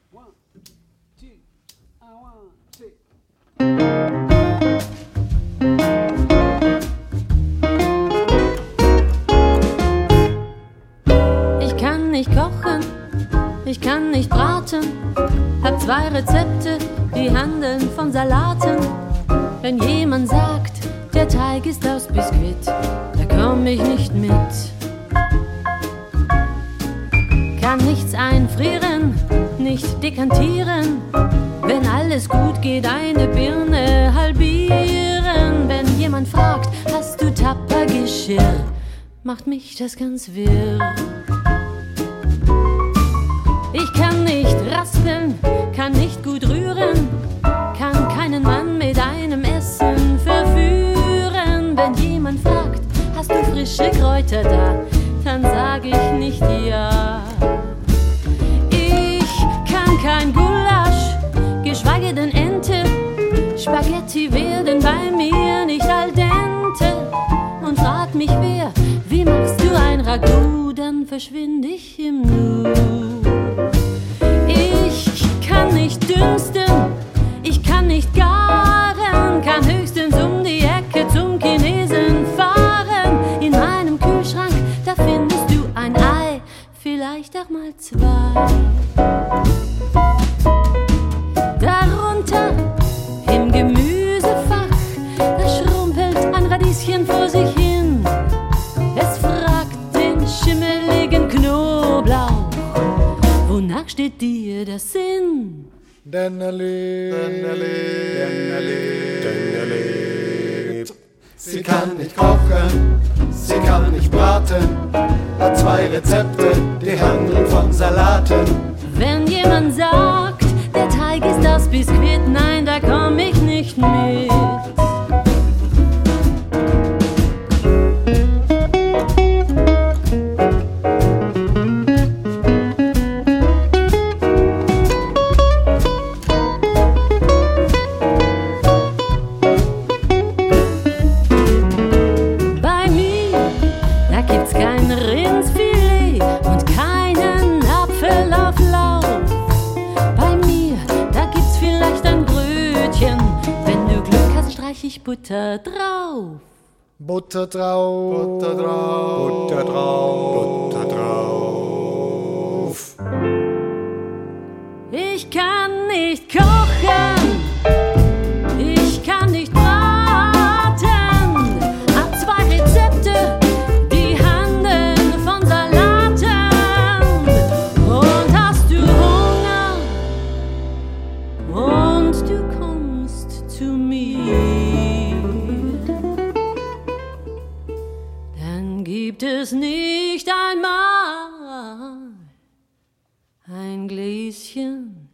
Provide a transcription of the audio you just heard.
One, two, one, two. Ich kann nicht kochen, ich kann nicht braten, hab 2 Rezepte, die handeln von Salaten. Wenn jemand sagt, der Teig ist aus Biskuit, da komm ich nicht mit. Kann nichts einfrieren, nicht dekantieren, wenn alles gut geht, eine Birne halbieren. Wenn jemand fragt, hast du Tappergeschirr, macht mich das ganz wirr. Ich kann nicht raspeln, kann nicht gut rühren, kann keinen Mann mit einem Essen verführen. Wenn jemand fragt, hast du frische Kräuter da, dann sag ich nicht ja. Ich kann kein Gulasch, geschweige denn Ente, Spaghetti werden bei mir nicht al dente. Und frag mich wer, wie machst du ein Ragout, dann verschwind ich im Nu. Ich kann nicht dünsten, ich kann nicht garen, kann höchstens um die Ecke zum Chinesen fahren. In meinem Kühlschrank, da findest du ein Ei, vielleicht auch mal 2. Darunter im Gemüsefach, da schrumpelt ein Radieschen vor sich hin. Es fragt den schimmeligen Knoblauch, wonach steht dir das Sinn? Denn Sie kann nicht kochen, sie kann nicht braten, hat 2 Rezepte, die handeln von Salaten. Wenn jemand sagt, der Teig ist aus Biskuit, nein, da komm ich nicht mit. Bei mir, da gibt's kein Rindsfilet und keinen Apfel auf Lauf. Bei mir, da gibt's vielleicht ein Brötchen, wenn du Glück hast, streich ich Butter drauf. Butter drauf, Butter drauf, Butter drauf, Butter drauf. Ich kann nicht kochen, ich kann nicht braten, hab 2 Rezepte, die handeln von Salaten. Und hast du Hunger und du kommst zu mir, dann gibt es nicht einmal ein Gläschen